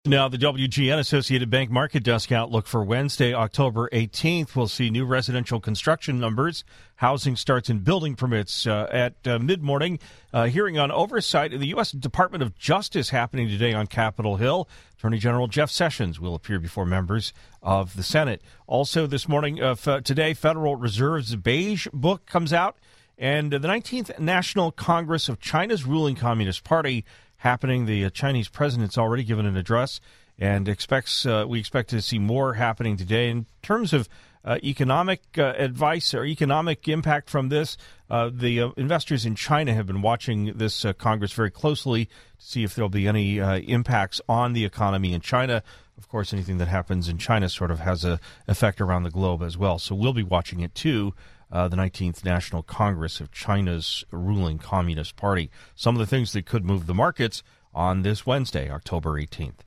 Now, the WGN Associated Bank Market Desk outlook for Wednesday, October 18th. We'll see new residential construction numbers, housing starts and building permits at mid-morning. Hearing on oversight of the U.S. Department of Justice happening today on Capitol Hill. Attorney General Jeff Sessions will appear before members of the Senate. Also this morning, today, Federal Reserve's Beige Book comes out. And the 19th National Congress of China's ruling Communist Party happening. The Chinese president's already given an address and we expect to see more happening today. In terms of economic advice or economic impact from this, the investors in China have been watching this Congress very closely to see if there'll be any impacts on the economy in China. Of course, anything that happens in China sort of has an effect around the globe as well. So we'll be watching it too. The 19th National Congress of China's ruling Communist Party. Some of the things that could move the markets on this Wednesday, October 18th.